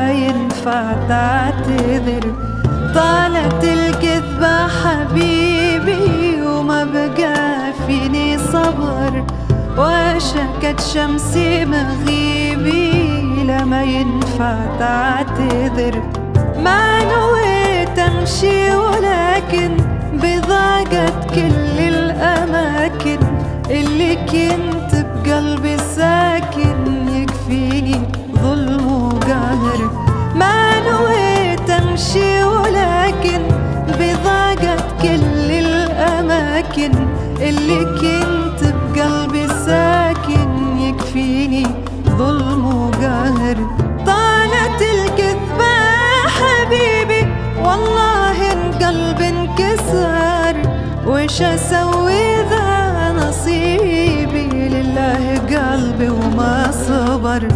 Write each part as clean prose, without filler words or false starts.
ولا ينفع تعتذر. طالت الكذبة حبيبي وما بقى فيني صبر، وشكت شمسي مغيبي لما ينفع تعتذر. ما نويت امشي ولكن بضاقت كل الاماكن اللي كنت بقلبي ساكن، يكفيني ظلم وقهر. ما نويت امشي ولكن بضاقت كل الاماكن اللي كنت بقلبي ساكن، يكفيني ظلم وقهر. طالت الكذبة حبيبي والله ان قلبي انكسر، وش اسوي ذا نصيبي لله قلبي وما صبر.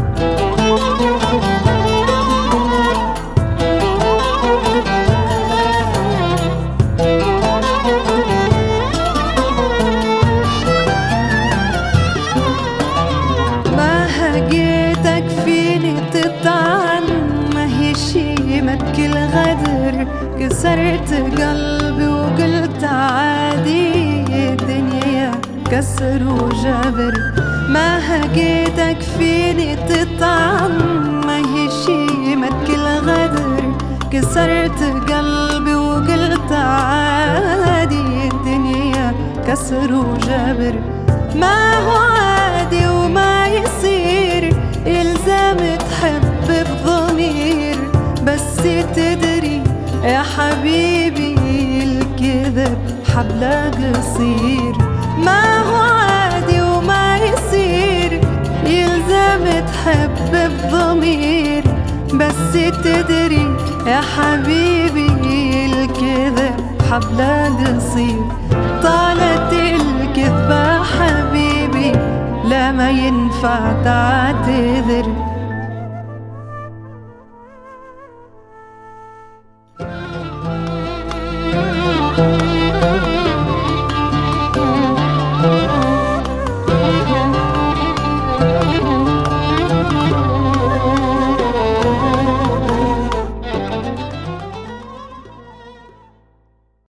لقيتك فيني تطعن، ما هي شيمة كل غدر. كسرت قلبي وقلت عادي الدنيا كسر وجبر. ما لقيتك فيني تطعن، ما هي شيمة كل غدر. كسرت قلبي وقلت عادي الدنيا كسر وجبر. ما هو عادي وما يصير، يلزم تحب بضمير، بس تدري يا حبيبي الكذب حبله قصير. ما هو عادي وما يصير، يلزم تحب بضمير، بس تدري يا حبيبي الكذب حبله قصير. طالت الكذبة حبيبي لا ما ينفع تعتذر.